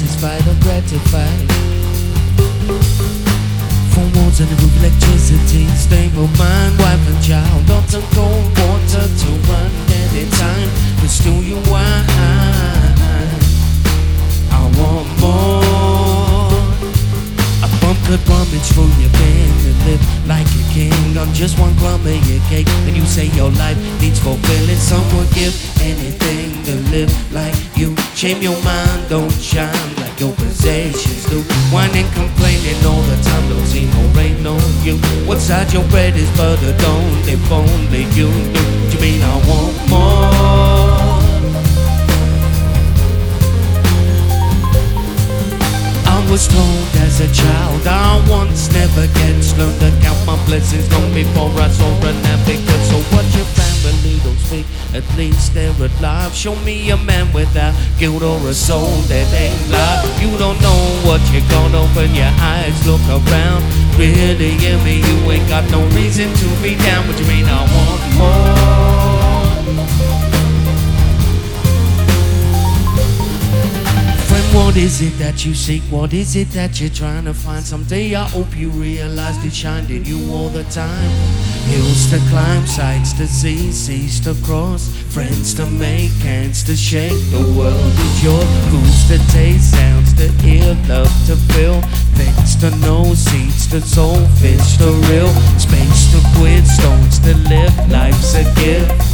satisfied or gratified. Phone walls and the roof, electricity, stable mind, wife and child, hot and cold water to run anytime. But still you wine, I want more. A bump could rummage through your bin and live like a king on just one crumb of your cake. And you say your life needs fulfilling. Some would give anything to live like you. Shame your mind don't shine like your possessions do. Whining, complaining all the time, don't see no rain on you. What side your bread is butter, don't if only you knew. What you mean I want more? I was told as a child I once never gets learned to count my blessings long before I saw an advocate. So what your family don't speak, at least they're alive. Show me a man without guilt or a soul that ain't lied. You don't know what you got, open your eyes, look around. Really hear me, you ain't got no reason to be down. What you mean I want more? What is it that you seek? What is it that you're trying to find? Someday I hope you realize it shined in you all the time. Hills to climb, sights to see, seas to cross, friends to make, hands to shake. The world is yours. Foods to taste, sounds to hear, love to feel, things to know, seeds to sow, fish to reel, space to quit, stones to live. Life's a gift.